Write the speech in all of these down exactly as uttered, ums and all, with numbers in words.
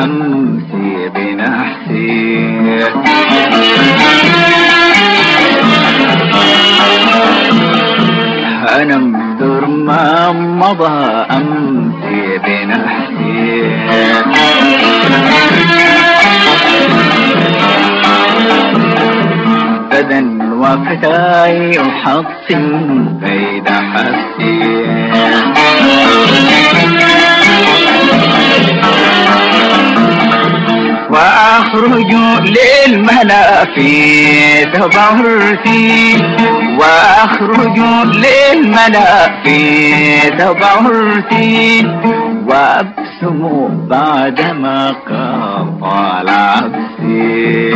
أمسي بنحسي. أنا مدر ما مضى أمسي بنحسي. غدا وفتاي أحطم بيد حسي. وأخرج للملا في تظاهرتي. وأخرج للملا في تظاهرتي. وأبسم بعدما قطع العبسي.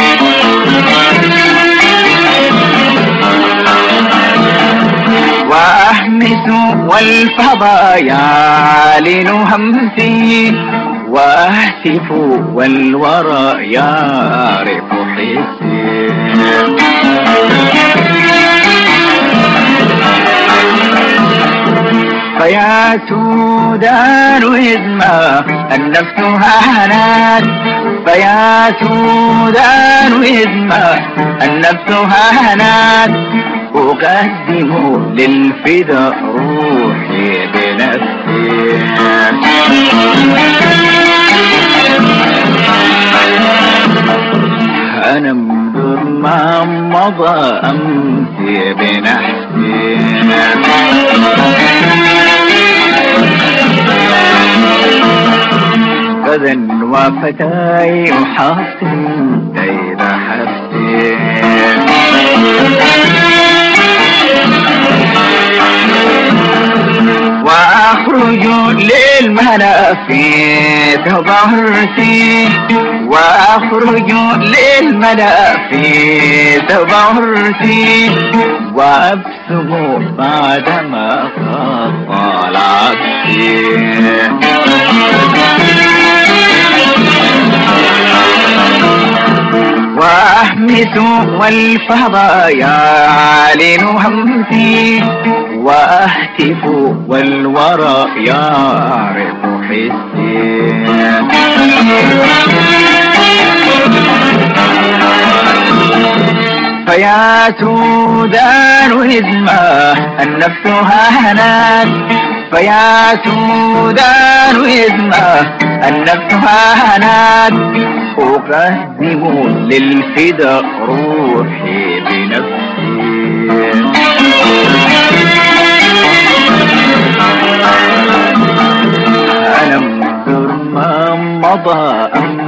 وأهمس والفضا يعلن همسي. وأهتف والورى يعرف حسي. فيا سودان إذ ما النفس هانت. فيا سودان إذ ما النفس هانت. أقدم للفدا روحي بنفسي. أنا مدر ما مضى أمسي بنحسي. غدا وفتاي أحطم بيد حسي. وأخرج للملا في تظاهرتي. وأخرج للملا في تظاهرتي. وأبسم بعدما قطع العبسي. وأهمس والفضا يعلن همسي. وأهتف والورى يعرف حسي. فيا سودان إذ ما النفس هانت. فيا سودان إذ ما النفس هانت. أقدم للفدا روحي بنفسي. أنا مدر ما مضى